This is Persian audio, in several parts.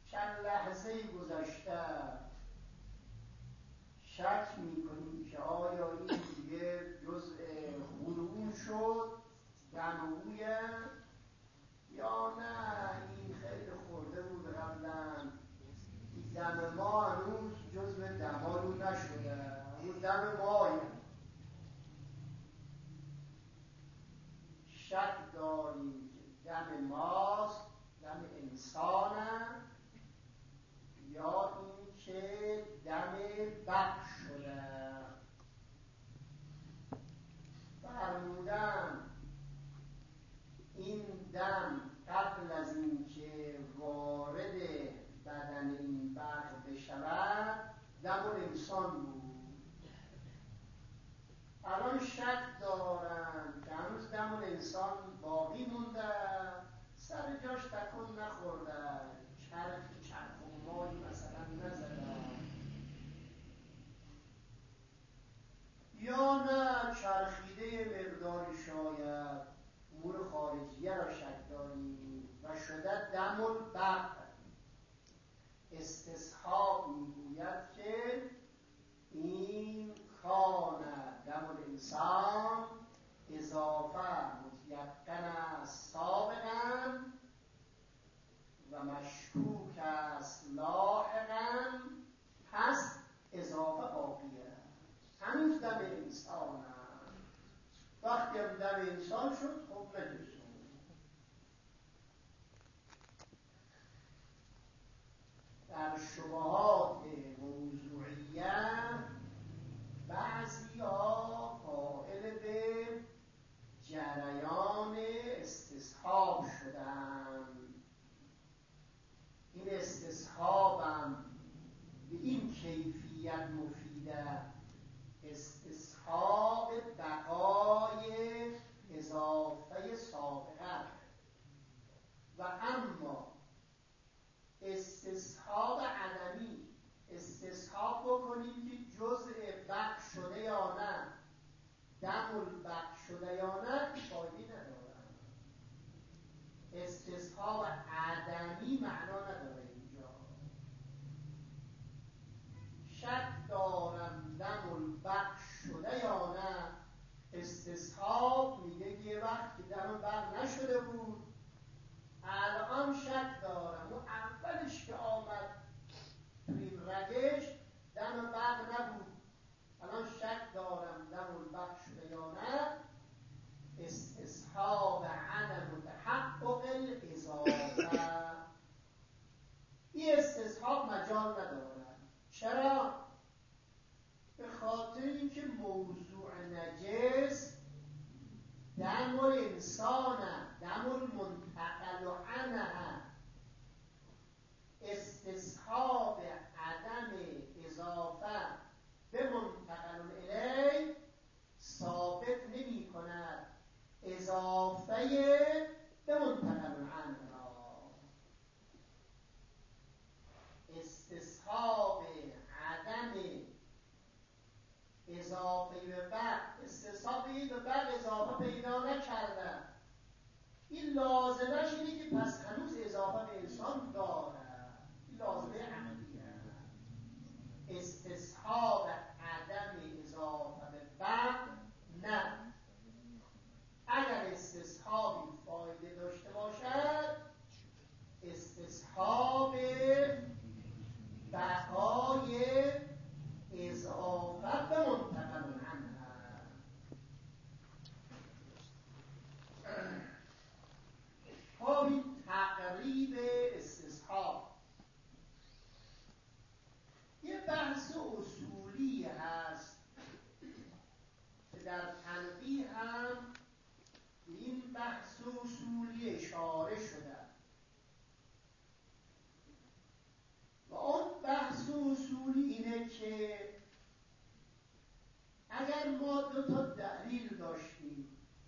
چند لحظه گذشته شک میکنیم که آیا این دیگه جزء غرور شد دمویه یا نه این خیلی خورده بود قبلا دم ما هنوز جزء دمالو نشده هنوز دم مایه. شک داریم که دم ماست دم انسانه یا این که دم بخش شده. فرمودن این دم قبل از این که وارد بدن این بخش بشود دم انسان بود. الان شک دارن که هنوز دم انسان باقی مونده، سر جاش تکون نخورده، چرخمایی مثلا نزدن، یا نه چرخیده مقداری شاید امور خارجیه را شک داریم و شده دم البقر. استصحاب میگوید که این کان دم الانسان اضافه متیقن است سابقا و مشکوک است لاحقا، پس اضافه باقیه. هنوز دم انسان وقتی هم دم انسان شد خب نجسون. در شبهات موضوعیه بعضی ها قائل به جریان استصحاب شدن. این استصحابم به این کیفیت مفیده، استصحاب بقای اضافه سابقه، و اما استصحاب عدمی، استصحاب بکنیم که جزء بخش شده یا نه، دم البخش شده یا نه، فایده نداره. استصحاب عدمی معنا نداره. اینجا شک دارم دم البخش شده یا نه. استصحاب میگه یه وقت که دم البخش نشده بود، الان شک دارم. و اولش که آمد تو این روش دم بخش نبود، الان شک دارم دم البخش شده یا نه. استصحاب عدم تحقق الاضافه. این استصحاب مجال نداره. چرا؟ به خاطر اینکه موضوع نجس دم الانسان، دم المنتقل عنه. استصحاب عدم اضافه به منتقل الیه ثابت نمی کند اضافه به منتقل عنه را. استصحاب عدم اضافه به بق، استصحاب به بق اضافه پیدا نکرده، این لازمش اینه که پس هنوز اضافه به انسان داره. این لازمه عملیه. استصحاب عدم اضافه به بق نه. اگر استصحابی فایده داشته باشد، استصحاب بقای اضافه به منتقل عنه. همین تقریب استصحاب یه بحث اصولی هست که در تنبیه هم به این بحث اصولی اشاره شده و اون بحث اصولی اینه که اگر ما دو تا دلیل داشتیم،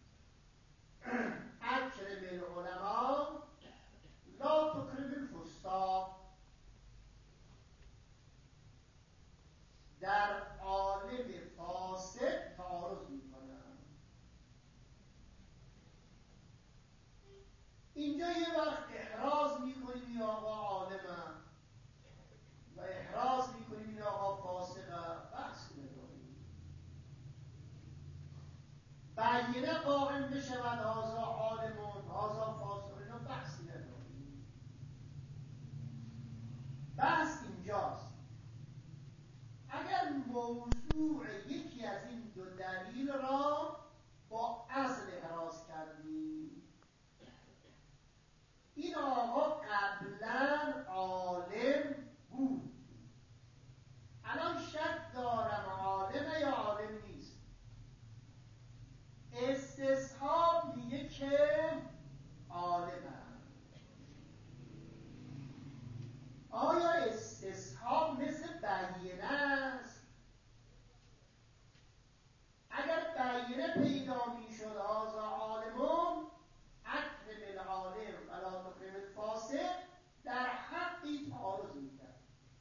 اکرم العلماء لا تکرم الفساق، در عالم فاسد تعارض میکنن. اینجا یه وقت احراز میکنیم یا آقا عالمم اینجاست. اگر موضوع یکی از این دو دلیل را با اصل احراز کردیم، این آقا قبلا عالم بود، الان شک دارم عالمه یا عالم نیست. استصحاب میگه که عالمه. آیا استصحاب مثل بیینه است؟ اگر بیینه پیدا میشد هذا عالمون اکرم العالم ولا تکرم الفاسق، در حقی تعارض میکرد.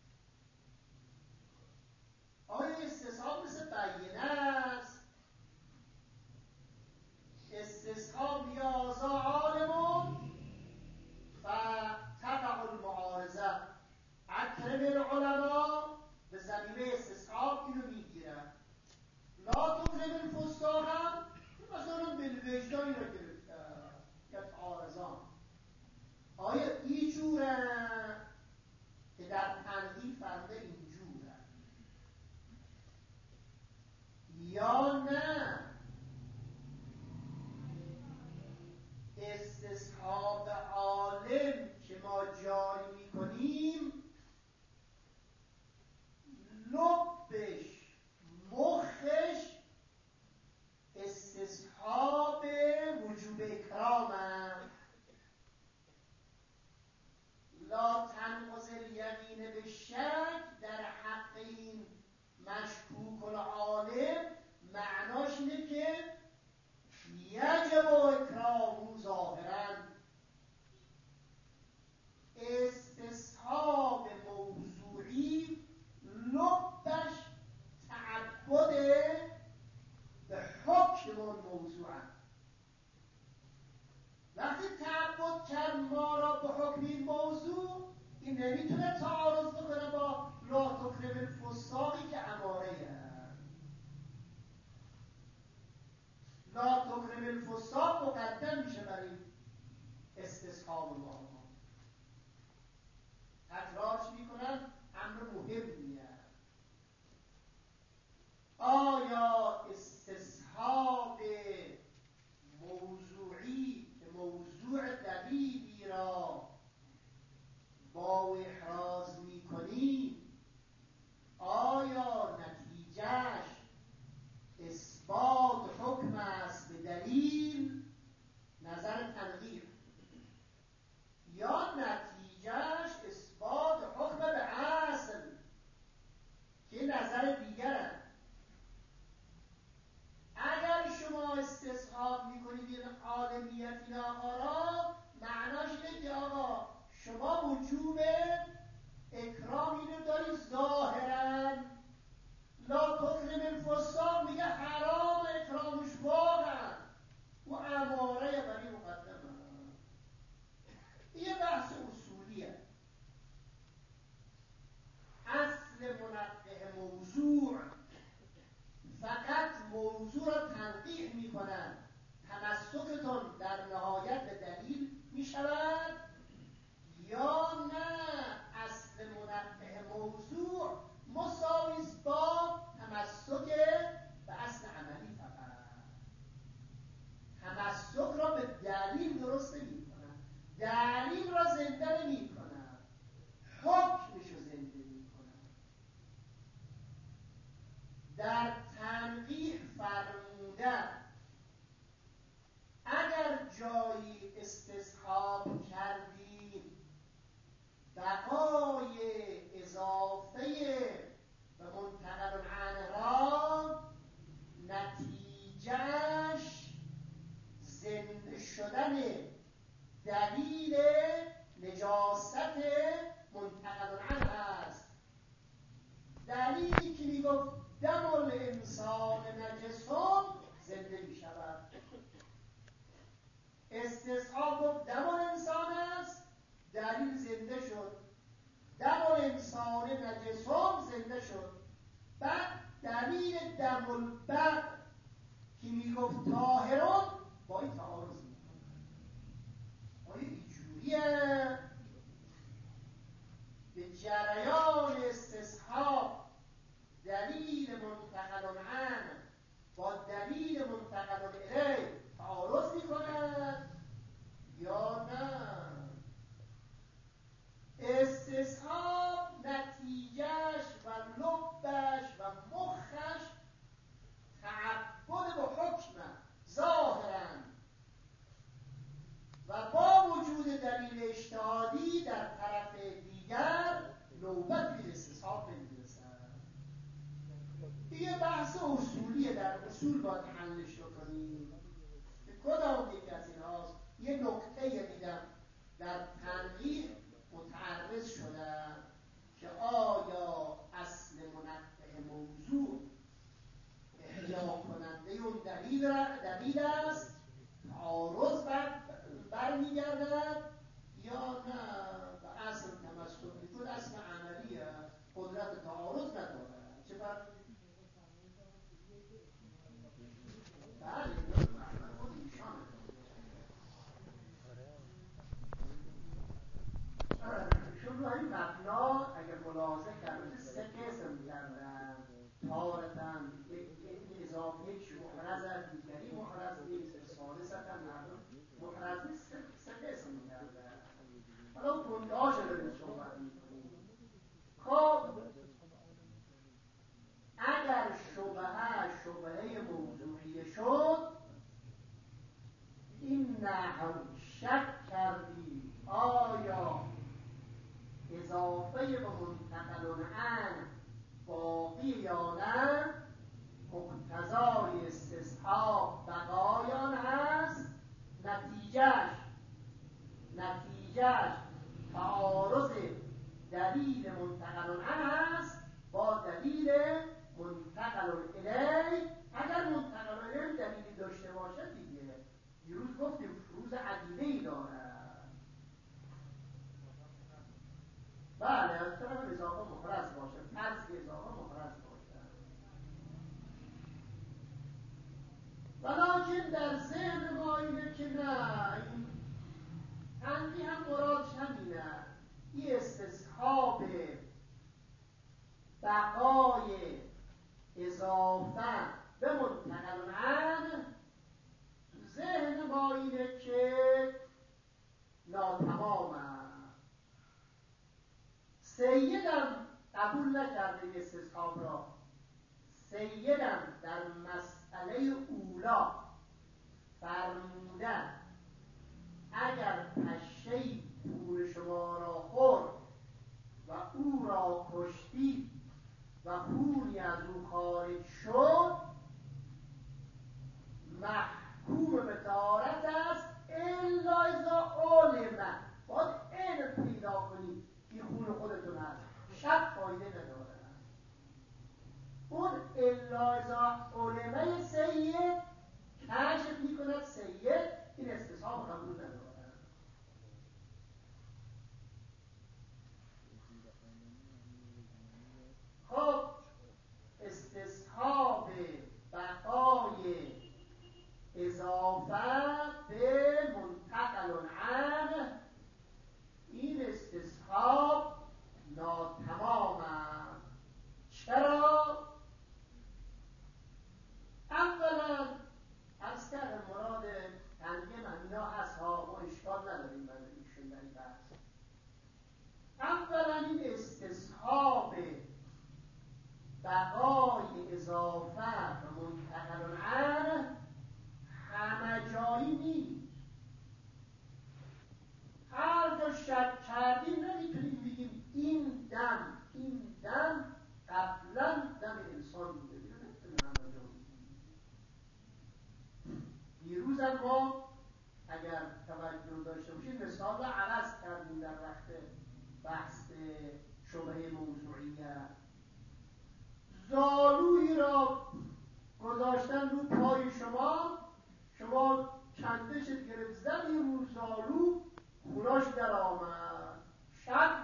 آیا استصحاب مثل بیینه است؟ استصحاب میگه هذا عالمون فتقع المعارضه، اکرم العلماء به زمینه استصحاب اینو میگیرن. لا تکرم الفساق هم مثلا بالوجدانی رو گرفتن یا تعارضان. آیا این جوره که در تنقیح فرموده این جوره یا نه استصحاب عالم که ما جاری میکنیم لبش مخش استصحاب وجوب اکرام هم. لا تنقض الیمین به شک، در حق این مشکوک العالم معناش اینه که یجب اکرامه ظاهرا. استصحاب موضوعی لبش تعبد به حکم اون موضوع. وقتی تعبد کرد ما را به حکم این موضوع، این نمیتونه تعارض بکنه با لا تکرم الفساقی که اماره هست. لا تکرم الفساق مقدم میشه برای استصحاب ما. تکرارش میکنن، امر مهمیه. آیا استصحاب موضوعی که موضوع دلیلی را با احراز میکنی، آیا نتیجهش اثبات حکم است به دلیل، نظر تنقیح، یا نتیجهش اثبات حکم به اصل که نظر دیگره؟ اگر شما استصحاب میکنید این عالمیت این آقا را، معناش اینه که آقا شما وجوب اکرام اینو داری ظاهرا. لا تکرم الفساق میگه حرام اکرامش واقعا، و اماره برای مقدمه. یه بحث اصولیه. اصل منقح موضوع فقط موضوع را تنقیح می کنند، تمسکتون در نهایت به دلیل می شود، یا نه اصل منقح موضوع مساوی است با تمسک به اصل عملی. فقط تمسک را به دلیل درست نمی کنند، دلیل را زنده نمی کنند، حکمش را زنده می کنند. در تنقیح فرمودن اگر جایی استصحاب کردیم بقای اضافه به منتقل عنه را، نتیجهش زنده شدن دلیل نجاست منتقل عنه است. دلیلی که میگفت دم الانسان نجسون زنده می شود. استصحاب گفت دم الانسان است، دلیل زنده شد. دم الانسان نجسون زنده شد. بعد دلیل دم البر که میگفت طاهرون با این تعارض میکنه. آیا اینجوریه؟ به جریان استصحاب دلیل منتقل عنه با دلیل منتقل الیه تعارض می‌کند یا نه؟ استصحاب نتیجهش و لبش و مخش تعبد به حکم ظاهرا و با وجود دلیل اجتهادی در طرف دیگر نوبت به استصحاب نمی‌رسد. یه بحث اصولیه، در اصول باید حلش کنیم که کدام یک از اینهاست. یه نکته دیدم در تنقیح متعرض شدم که آیا اصل منفع موضوع احیا کننده اون دلیل است، تعارض برمیگردد یا نه به اصل تمسک میکند، اصل عملی است، قدرت تعارض ندارد. چه فرقی؟ بله خود ایشانه. چون رو این مبنا اگر ملاحظه کرده سه قسم کردن تارتن، یک اضافه یک محرز از دیگری محرز نیست، ثالثتا مردم محرز نیست، سه قسم کردن. حالا کنده ها شده صحبت میکنیم. خب اگر شبهه موضوعی شد، این نحو شک کردی آیا اضافه به منتقل عنه باقی یا نه، مقتضای استصحاب بقایان هست، نتیجهش تعارض دلیل منتقل عنه هست با دلیل منتقل الیه. اگر منتقل الیه دلیلی داشته باشه دیگه، دیروز گفتیم فروض عدیده‌ای دارد. بله از طرف اضافه مخرص باشه، فرض که اضافه مخرص باشه، ولیکن در ذهن ما اینه که نه، این تنقیح هم مرادش همینه. این استصحاب بقای اضافه به منتقل عنه ذهن ما اینه که ناتمام است. سیدم قبول نکرده این استصحاب را. سیدم در مسئله اولا فرمودن اگر پشه‌ای پول شما را خورد و او را کشتی و پولی از او خارج شد، محکوم به طهارت است الا اذا علم. باید علم پیدا کنید این خون خودتون هست، شک فایده نداره. اون الا اذا علمه سید کشف میکند سید این استصحاب قبول نداره. خب استصحاب بقای اضافه به منتقل عنه، این استصحاب ناتمام است. چرا؟ اولا از کردن مراد تنگه من اینا هست ها، ما اشکال نداریم من ایشون در این بحث. اولا این استصحاب بقای اضافه و منتقل عنه همه جایی نیست. هر جا شک کردیم نمیتونیم بگیم این دم قبلا دم انسان بوده. دیروز هم ما اگر توجه داشته باشید مثال را عوض کردیم در وقت بحث شبهه موضوعیت. زالویی را گذاشتن رو پای شما کندشت گرفت زدی رو زالو، خوناش در آمد. شک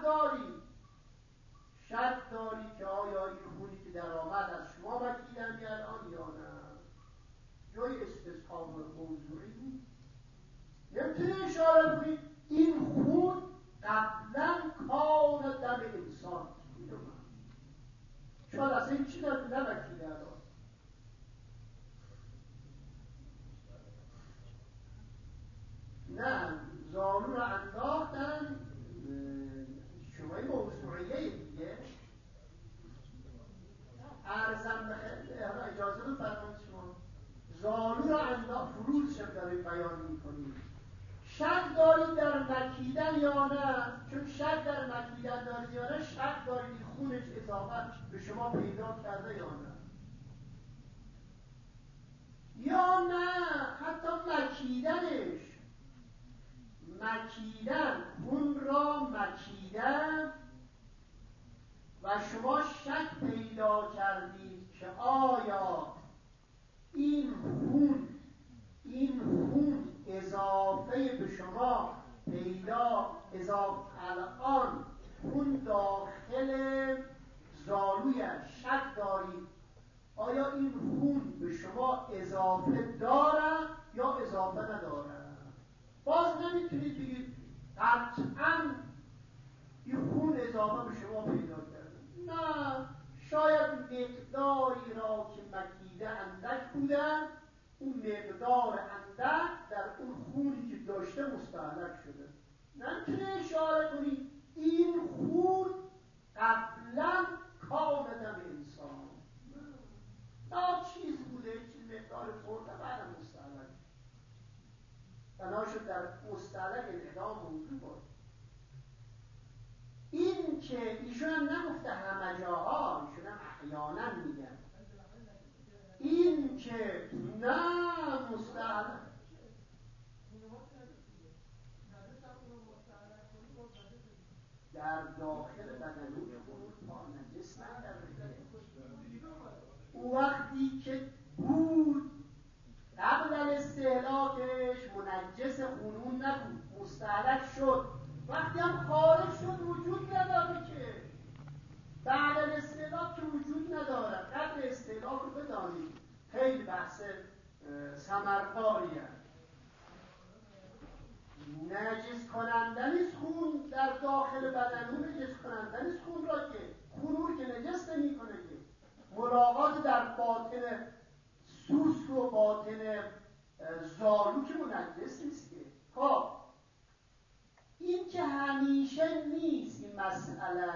داری که آیا این خونی که در آمد از شما بکیدن الان یا نه؟ جای استصحاب موضوعی نیست. نمیتونی اشاره کنید این خون قبلا کار دم شاید اصلا این چی نمکیده الان. نه زانو رو انداختن. شما این موضوعیه دیگه ارزم حالا اجازه رو فرمایید شما زانو رو انداخت فروز شد دارید بیان میکنید. شک دارید در مکیدن یا نه؟ چون شک در مکیدن دارید یا نه شک دارید خونش اضافه به شما پیدا کرده یا نه؟ یا نه حتی مکیدن خون را مکیدن و شما شک پیدا کردید که آیا این خون اضافه به شما اضافه الان خون داخل زانویش شک دارید آیا این خون به شما اضافه دارد یا اضافه ندارد؟ باز نمیتونید بگید قطعاً این خون اضافه به شما پیدا کرده. نه، شاید مقداری را که مکیده اندک بودن اون مقدار اندک در اون خونی که داشته مستهلک شده. نمیتونه اشاره کنید این خون قبلا کاملا انسان نه چیز بوده، چیز مقدار خورده بعدم مستهلک بنا شد در مستهلک انعدام موضوع باشه. این که ایشون هم نگفته همه جاها، ایشون هم احیانا میگن این که نه مستهلک در داخل بدن او پا نجس نداره. او وقتی که بود قبل استهلاکش منجس خونون نبود، مستهلک شد. وقتی هم خارج شد وجود نداره که بعد استهلاک که وجود نداره. قبل استهلاک رو بدانید خیلی بحث ثمرباریه. نجس کنندنیست خون در داخل بدن، اون نجس کنندنیست خون را که خون که نجس نمی کنه که ملاقات در باطن سوسک و باطن زانو که منجس نیست که. خب این که همیشه نیست این مسئله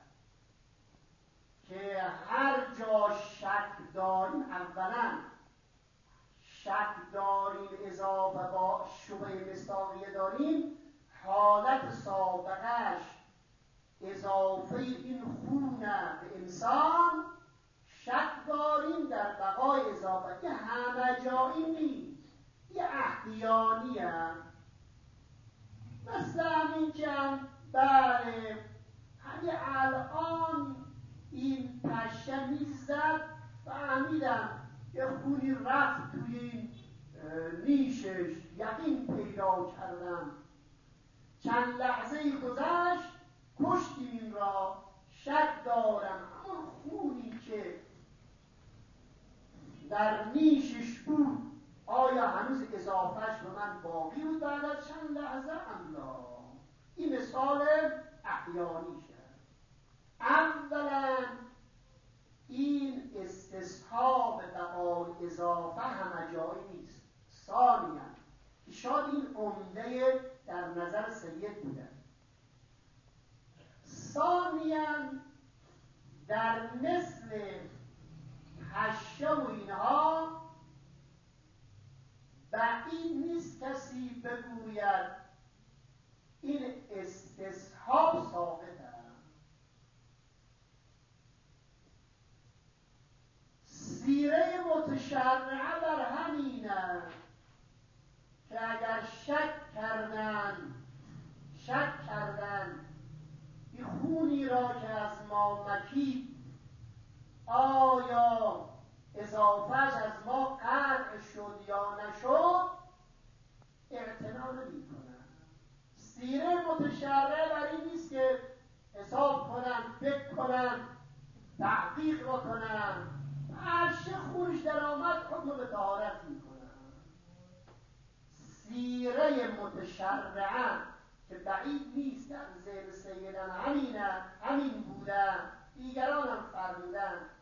که هر جا شک داریم، اولا شک داریم اضافه با شبهه مصداقیه داریم، حالت سابقش اضافه این خون به انسان شک داریم در بقای اضافه که همه جایی نیست، یه احیانی هم مثل همین که بله همین الان این پشه میزد فهمیدم یه خونی رفت توی این نیشش، یقین پیدا کردم چند لحظه گذشت کشتیم این را، شک دارم همون خونی که در نیشش بود آیا هنوز اضافهش به من باقی بود بعد از چند لحظه املا. این مثال احیانی شد. اولا این استصحاب بقای اضافه همه جایی نیست. ثانیا که شاید این عمده در نظر سید بودن. ثانیا در مثل پشه و اینها بعید نیست کسی بگوید این استصحاب ثابت است. سیره متشرعه بر همین است که اگر شک کردن این خونی را که از ما مکید آیا اضافهش از ما قطع شد یا نشد اعتنا نمی کنن. سیره متشرعه بر این نیست که حساب کنن، فکر کنن، تحقیق بکنن، هر چه خونش در آمد حکم به طهارت می کنن. سیره متشرعه که بعید نیست در ذهن سیدن همین بودن، دیگران هم فرمودن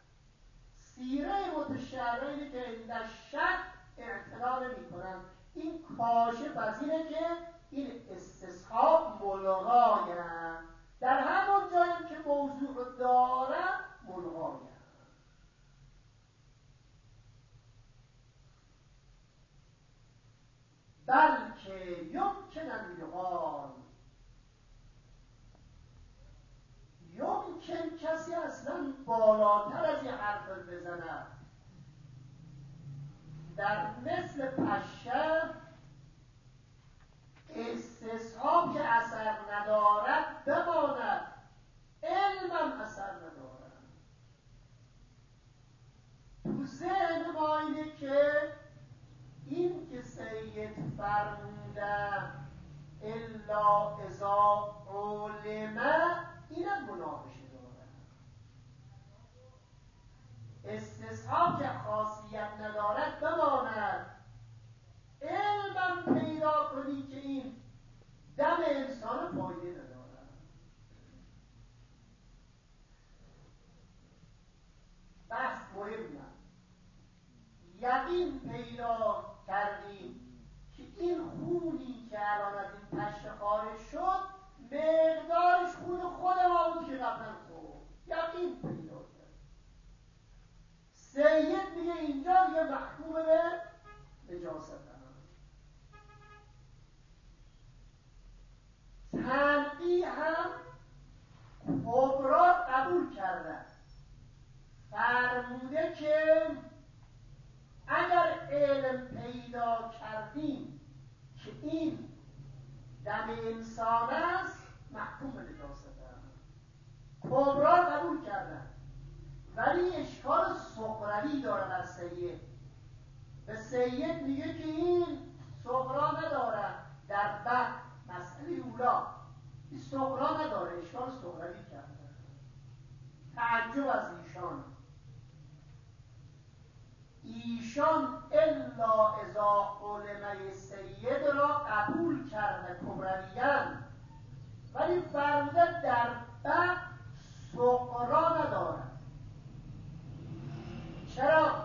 سیره متشرعی که این در شک اعتنا نمی‌کنن. این کاشف از اینه که این استصحاب ملغایه، در همون جایی که موضوع داره ملغایه. بلکه یمکن ان یقال، یمکن کسی اصلا بالاتر از این حرف بزند در مثل پشه استصحاب که اثر ندارد بماند، علمم اثر ندارد. تو ذهن ما اینه که این که سید فرمودن الا اذا علم، اینم مناقشه داره. استصحاب که خاصیت ندارد بماند، علمم پیدا کنی که این دم انسان فایده ندارد. بحث مهمه. یقین پیدا کردیم که این خونی که الان از این پشه خارج شد مقدارش خون خود ما بود که قبلا خورد. یقین پیدا کرد. سید میگه اینجا دیگه محکوم به نجاست هم. تنبیه هم کبرا قبول کردن، فرموده که اگر علم پیدا کردیم که این دم انسان است محکوم به نجاست هم. کبرا قبول کردن، ولی اشکال صغروی داره در سید. به سید میگه که این صغرا نداره، در بعد مسئله اولا این صغرا نداره، اشکال صغروی کرده. تعجب از ایشان الا اذا علم سید را قبول کرده کبرویان، ولی فرموده در بعد صغرا نداره. چرا؟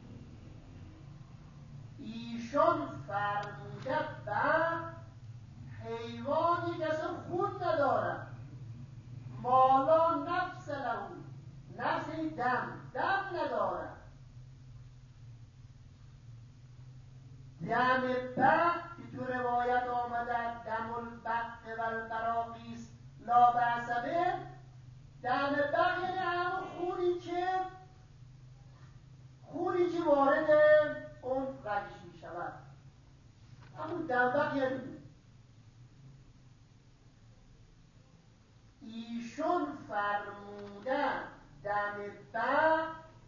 ایشان فرموده بعد حیوانی که اصلا خون نداره، مالا نفس لهو، نفسی دم نداره. دم بق که تو روایت آمده دم البق و البراقیس لا بأس به، دم بق یعنی همون خونی که وارد اون رگش می شود، همون دم بق یعنی. ایشون فرمودن دم بق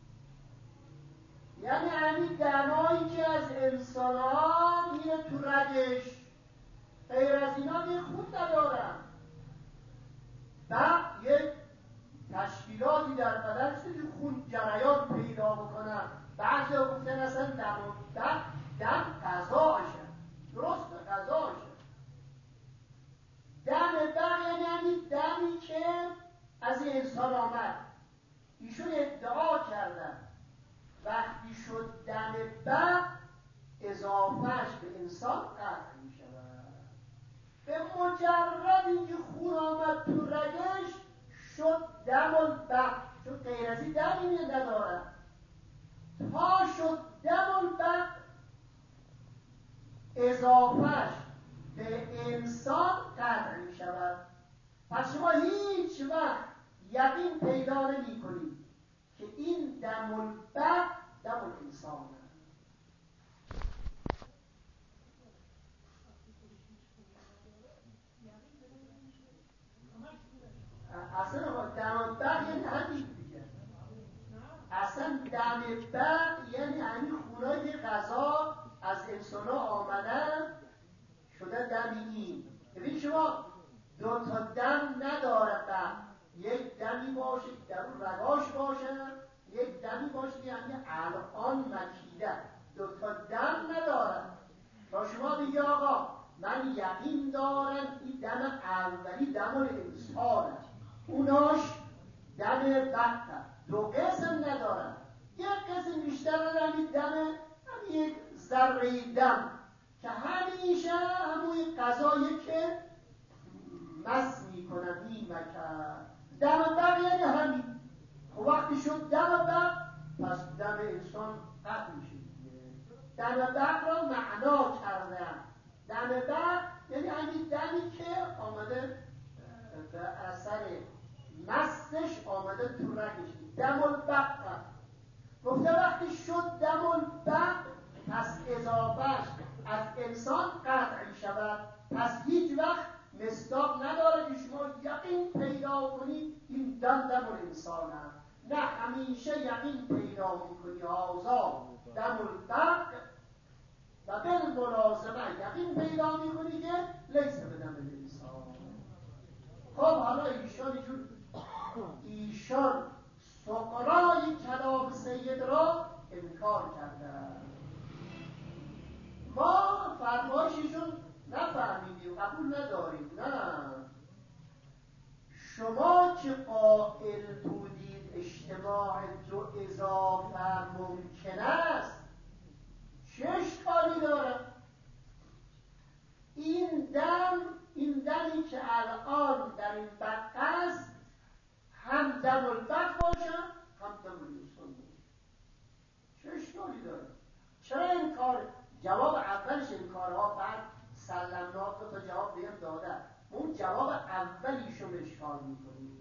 یعنی همین دمایی که از انسان ها میره تو رگش، غیر از اینا یه خون ندارن. بق یک تشکیلاتی در بدن است که خون جریان پیدا بکنن. بعضی ها گفتن اصلا دم غذاشه، درست غذاشه. دم بق یعنی همین دمی که از انسان آمد. ایشون ادعا کردن وقتی شد دم بق اضافهش به انسان قطع می شود. به مجرد اینکه خون آمد تو رگش شد دم البق، چون غیر از این دمی نداره. تا شد دم البق اضافهش به انسان قطع می شود. پس شما هیچ وقت یقین پیدا نمی کنید که این دم البق دم الانسان است. اصلا دم البق یعنی همین دیگه. اصلا دم بق یعنی همین خونایی که غذا از انسان ها آمدن شده دم این. ببین شما دو تا دم نداره بق، یک دمی باشه در اون رگاش باشه، یک دمی باشه یعنی الان مکیده. دو تا دم ندارن. تا شما میگی آقا من یقین دارم این دم اولی دم انسانه، اوناش دم بقه، دو قسم ندارن. یک قسم بیشتر همین دم، همین یک ذره دم که همیشه همون غذایی که مس میکنن میمکن. دم بق یعنی همین. وقتی شد دم بق، پس دم انسان قطع میشه. دم بق را معنا کردن. دم بق یعنی همین دمی که آمده به اثر مستش آمده تو رگش. دم البق گفته وقتی شد دم البق، پس اضافهش از انسان قطع می شود. پس هیچ وقت مصداق نداره که شما یقین پیدا کنید این دم انسان هست. نه، همیشه یقین پیدا میکنی آزاد دم البق و بالملازمه یقین پیدا میکنی که لیس به دم انسان. خب حالا ایشان سقرای کلام سید را انکار کردن. ما فرمایششون نفهمیدیم، قبول نداریم. نه، شما که قائل بودید اجتماع دو اضافه ممکن است، چه اشکالی داره؟ این دمی که الان در این بق است هم دم البق باشن هم دم الانسان باشن، چه اشکالی داره؟ چرا انکار؟ جواب اولش انکارها فرد سلمنا تا جواب بهم داده، اون جواب اولیشو اشکال میکنیم.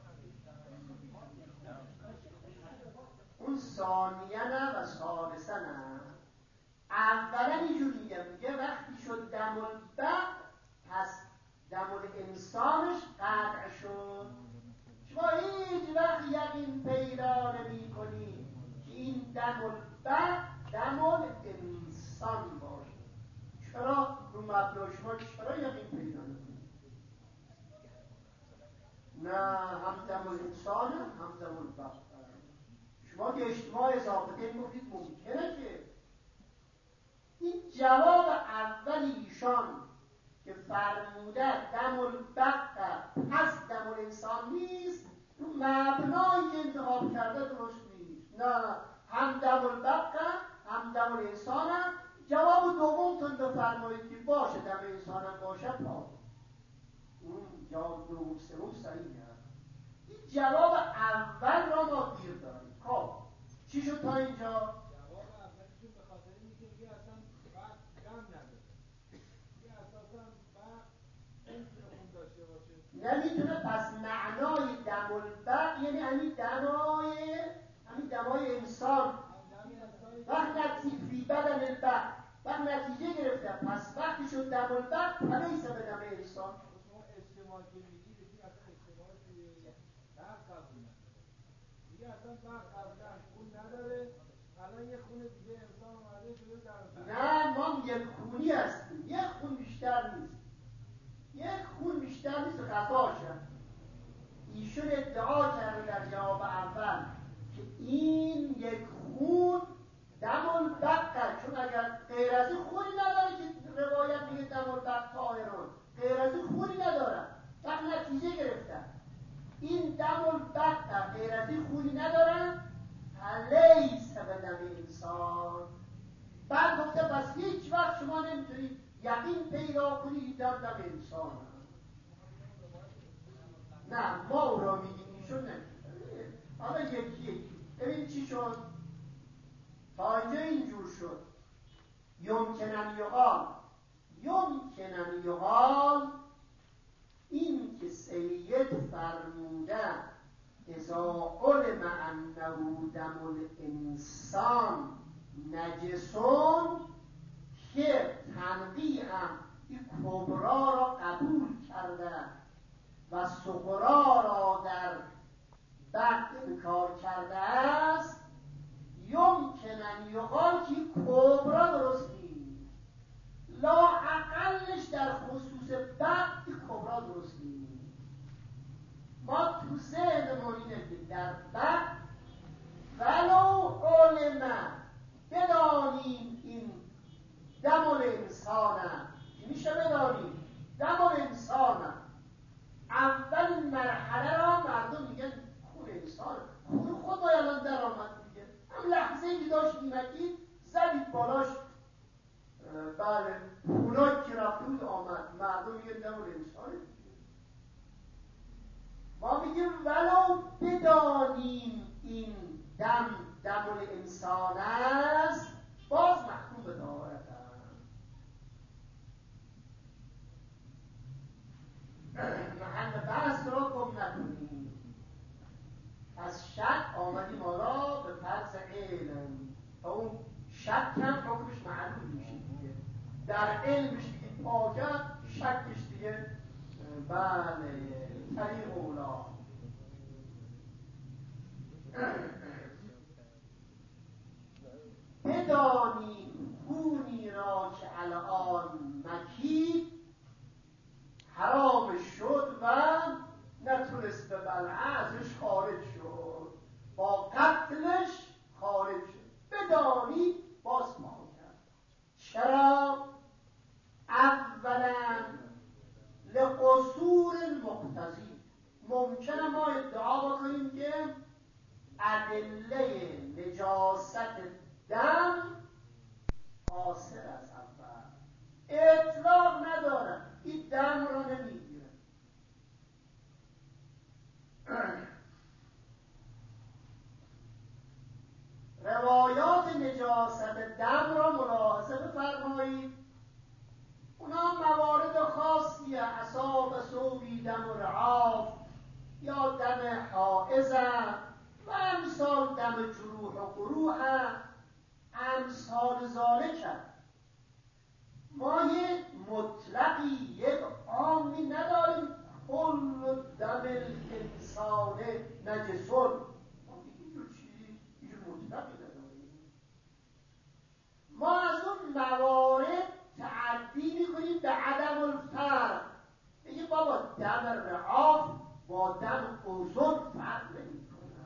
اون ثانیه نه و ثالثه نه. اولا اینجور میگه وقتی شد دم البق، پس دم الانسانش قطع شد. شما هیچ وقت یقین پیدا نمی کنی که این دم البق دم الانسان باشه. چرا رو مبنای شما چرا یقین پیدا نمی؟ نه، هم دم الانسان هم دم البق. شما که اجتماع اضافه گفتید ممکنه که این جواب اول ایشان که فرموده دم البق پس دم الانسان نیست، رو مبنایی که انتخاب کرده درست نیست. نه، هم دم البق هم دم الانسان. جواب دومتون بفرمایید که باشه دم انسان هم باشه پاک. اون جواب دوم سوم صحیح هست. این جواب اول را ما گیر داریم. خب چی شد تا اینجا؟ نمیتونه. پس معنای دم البق یعنی همین دمای انسان. وقت نتیجه فی بدن البق، وقت نتیجه گرفته. پس وقتی شد دم البق پلیسه به دم انسان. شما اجتماع که میگید دیگه اصلا اجتماع بق قبول نداره دیگه، اصلا بق قبلا خون نداره. الان یه خون دیگه انسان اومده شده در نه، ما یک خونی هستیم، یک خون بیشتر نیست. یک خون بیشتر نیست غذاشه. ایشون ادعا کرده در جواب اول که این یک خون دم البق، چون اگر غیر از این خونی نداره که روایت میگه دم البق طاهرون، غیر از این خونی نداره. وقت نتیجه گرفتن این دم البق غیر از این خونی نداره، لیس به دم انسان. بعد گفته پس هیچ وقت شما نمیتونید یقین پیدا کنید در دم انسان. نه، ما او را میگیم، ایشون نمیگیم. حالا یکی ببین چی شد تا اینجا اینجور شد. یمکنن یقال این که سید فرموده اذا علم انه دم الانسان نجسون، که تنقیحم این کبرا را قبول کرده و صغرا را در بق انکار کرده است، یمکنن یقال که کبرا درست نیست، لا اقلش در خصوص بق این کبرا درست نیست. ما تو ذهنمون اینه که در بق ولو علم بدانیم این دم الانسان، میشه بدانیم دم الانسان. اول مرحله را مردم میگن خون انسان، خون خود باید الان در آمد دیگه، هم انسان است باز محکوم به طهارت است. محل بحث را گم نکنیم. از شک آمدیم حالا به فرض علم و اون شک هم حکمش معلوم میشه دیگه. در علمش دیگه پاکت، شکش دیگه بله طریق اولا. بدانی خونی را که الان مکید حرام شد و نتونست به ازش خارج شد، با قتلش خارج شد. بدانی باز ما کرد. چرا؟ اولا لقصور المقتضی. ممکنه ما ادعا بکنیم که ادله نجاست دم حاصل از اول اطلاق نداره، این دم را نمیگیره. روایات نجاست دم را ملاحظه بفرمایید. اونا موارد خاصیه، اصاب صوبی دم و رعاف یا دم حائزه و امثال دم جروح و قروح امثال ذالک. ما یک مطلقی یک عامی نداریم کل دم الانسان نجسون. ما اینجور چیزی اینجور مطلقی نداریم. ما از اون موارد تعدی میکنیم به عدم الفرق. بگیم بابا دم رعاف با دم اوزون فرق نمیکنه.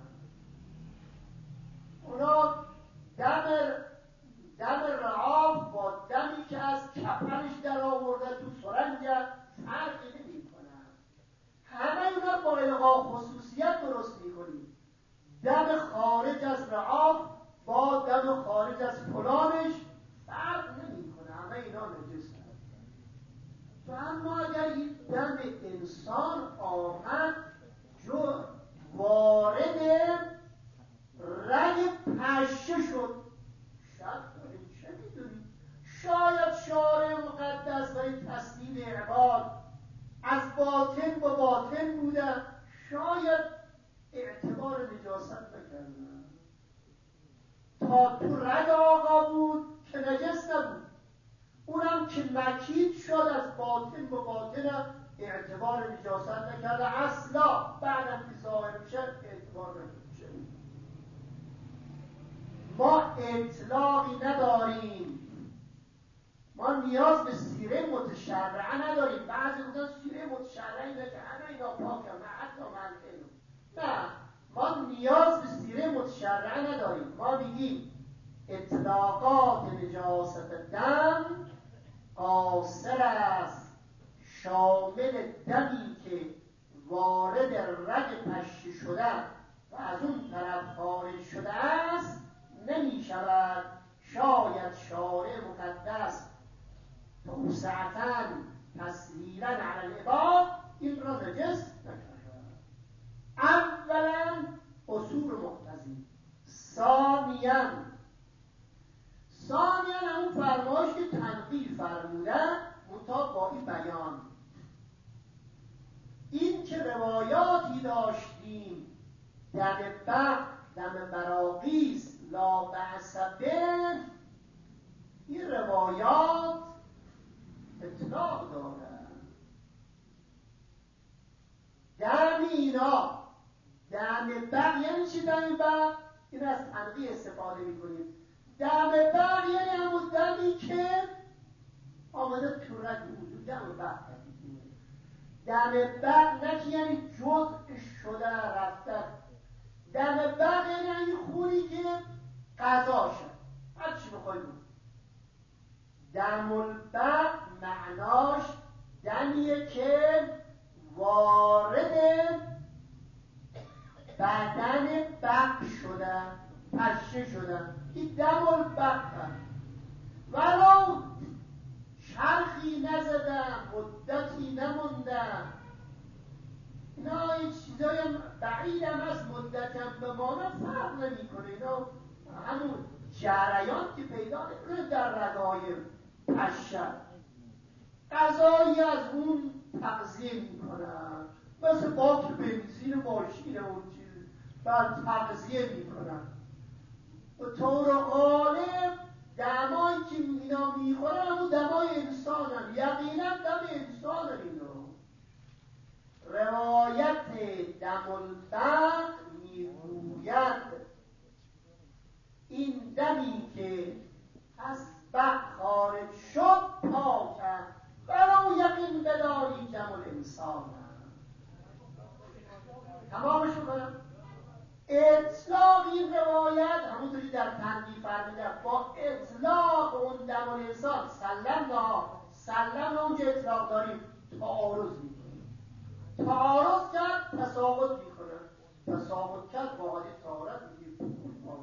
اونا دم رعاف با دمی که از کفنش در آورده تو سرنگ فرقی نمیکنه. همه اونا با الغا خصوصیت درست میکنیم. دم خارج از رعاف با دم خارج از فلانش فرق نمیکنه، همه اینا نجس هست. تو اما اگر این دم انسان آمد جو وارد رگ پشه شد، شک داریم چه میدونیم؟ شاید شارع مقدس برای تسلیم عباد از باطن به باطن بودن، شاید اعتبار نجاست نکردن. تا تو رگ آقا بود که نجس نبود، اونم که مکید شد از باطن به باطن اعتبار نجاست نکرده اصلا. بعدم که ظاهر میشه اعتبار نمیشه. ما اطلاقی نداریم، ما نیاز به سیره متشرعه نداریم. بعضی بودن سیره متشرعه اینه که همه اینا پاکه، نه حتی من علم. نه، ما نیاز به سیره متشرعه نداریم. ما میگیم اطلاقات نجاست دم قاصر است، شامل دمی که وارد رگ پشه شده و از اون طرف خارج شده است نمی شود. شاید شارع مقدس توسعتاً تسهیلاً علی العباد این را نجس نکرده. اولاً اصول مقتضی. ثانیاً همون فرمایش که تنقیح فرمودن منتها با این بیان، این که روایاتی داشتیم دم براقیس لا بأس به، این روایات اطلاق دارن. دم اینا دم بق یعنی چی؟ دم بق این از تنقیح استفاده میکنیم. دم بق یعنی همون دمی که آمده تو رگ وجود، دم بق. دم بق نه که یعنی جزء شده رفته. دم بق یعنی خونی که قضا شد، هر چی بخوای بود. دم البق معناش دمیه که وارد بدن بق شده، پشه شده، این دم البق. ولو چرخی نزدم، مدتی نموندم، اینا یه چیزای بعید هم هست، مدت هم بمانه فرق نمی کنه. اینا همون جریان که پیدا نکنه در رگای پشت. غذایی از اون تغذیه میکنن، مثل باک بنزین ماشین اون چیز، بعد تغذیه میکنن. به طور غالب دمایی که اینا میخورن همون دمای انسان هم، یقینا دم انسان هم اینا. روایت دم البق میگوید این دمی که از بق خارج شد پاک است، ولو یقین بداری دم الانسان. تمامش کنم. اطلاق این روایت همونطوری در تنبیه فرمیده با اطلاق اون دم الانسان سلم اونجا اطلاق داریم تعارض میکنیم. تعارض کرد تساقط میکنه، تساقط کرد با حالی تعارض میگیم.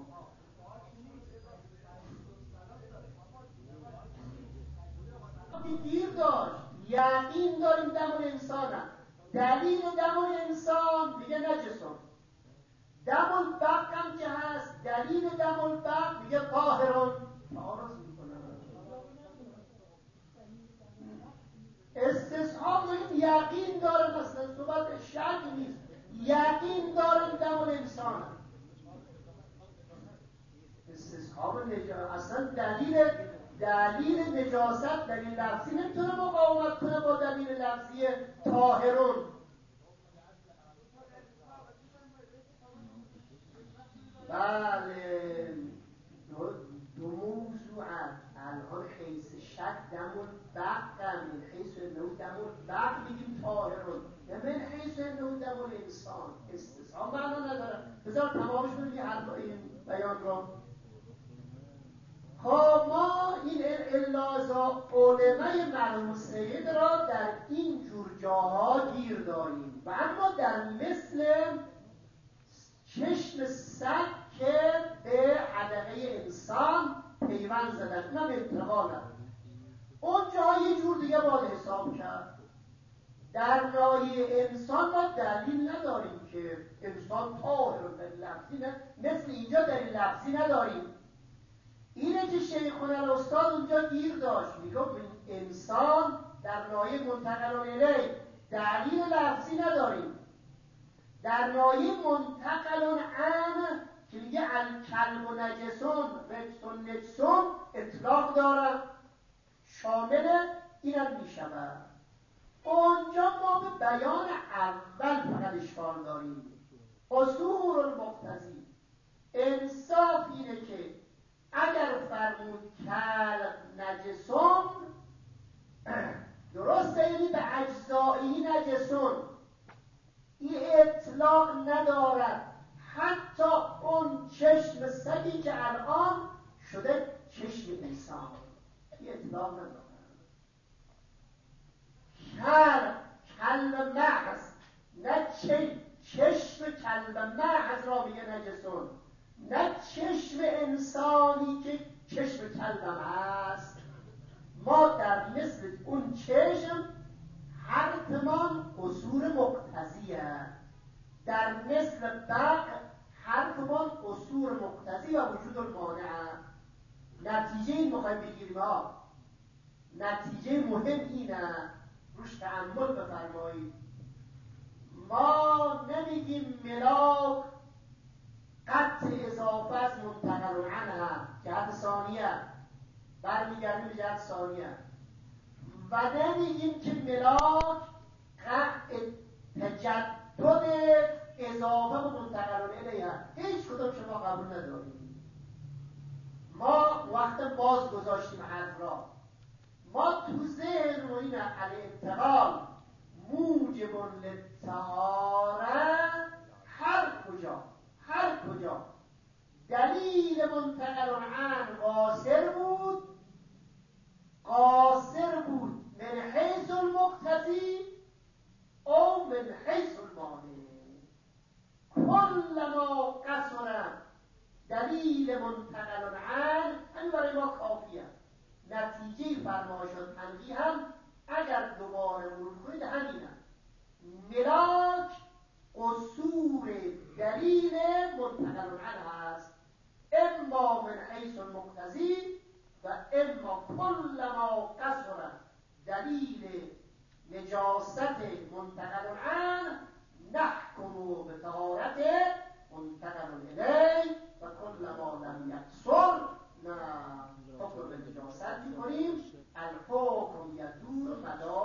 گیر داشت یقین داریم دم الانسان هم. دلیل دم الانسان میگه نجسون. دم البق هم که هست دلیل دم البق میگه طاهرون. تعارض میکنه. استصحاب میگه یقین داره، مثلا صحبت شک نیست، یقین داره دم الانسان. استصحاب نجاست اصلا دلیل نجاست دلیل لفظی نمیتونه مقاومت کنه با دلیل لفظی طاهرون. بله دو موضوع الان حیث شک دم البق، من حیث انه دم البق میگیم طاهرون، یا من حیث انه دم الانسان. استصحاب معنا نداره. بذار تمامش کنیم این بیان رو. خب ما این الازا علمای مرحوم سید را در این جور جاها گیر داریم و اما در مثل چشم سگ که به حدقه انسان پیوند زدن، اونم انتقالن، اون جاها یه جور دیگه باید حساب کرد. در رای انسان ما دلیل نداریم که انسان طاهر دلیل لفظی نه، مثل اینجا دلیل لفظی نداریم. اینه که شیخون الاستاد اونجا گیر داشت، میگفت انسان در رای منتقلون الیه دلیل لفظی نداریم. در رای منتقلون عن که میگه الکلب و نجسون رجسون نجسون اطلاق دارم، شامل اینم میشود. اونجا ما به بیان اول فقط اشکال داریم. اصول المقتضی انصاف اینه که اگر فرمود کلب نجسون درسته، یعنی به اجزایی نجسون، این اطلاق ندارد. حتی اون چشم سگی که الان شده چشم انسان، این اطلاق ندارد. کلب محض، نه چشم کلب محض را میگه نجسون، نه چشم انسانی که چشم کلبم هست. ما در مثل اون چشم حرفمان اصول مقتضیه، در مثل بق حرفمان اصول مقتضی و وجود المانعه. نتیجه این میخوایم بگیریم ها، نتیجه مهم اینه، روش تأمل بفرمایید. ما نمیگیم ملاک قطع اضافه از منتقل عنها جهت ثانیه، برمیگردیم به جهت ثانیه، و نمیگیم که ملاک قطع تجدد اضافه و منتقل الیه. هیچ کدوم شما قبول نداریم. ما وقت باز گذاشتیم حرف را، ما تو ذهن و این الانتقال موجب للطهاره هر کجا دلیل منتقل عن قاصر بود من حیث المقتضی او من حیث المانع. کلما قصر دلیل منتقل عن همین برای ما کافیه. نتیجه فرمایش و تنبیه هم اگر دوباره مرور کنید همینه. ملاک قصور دلیل منتقل عنه هست، اما اما من حیث المقتضی و اما کل ما کثر دلیل نجاست منتقل عنه نحکم به طهارت منتقل الیه و کل ما لم یکثر نه حکم به نجاست می‌کنیم. الحکم یدور مدار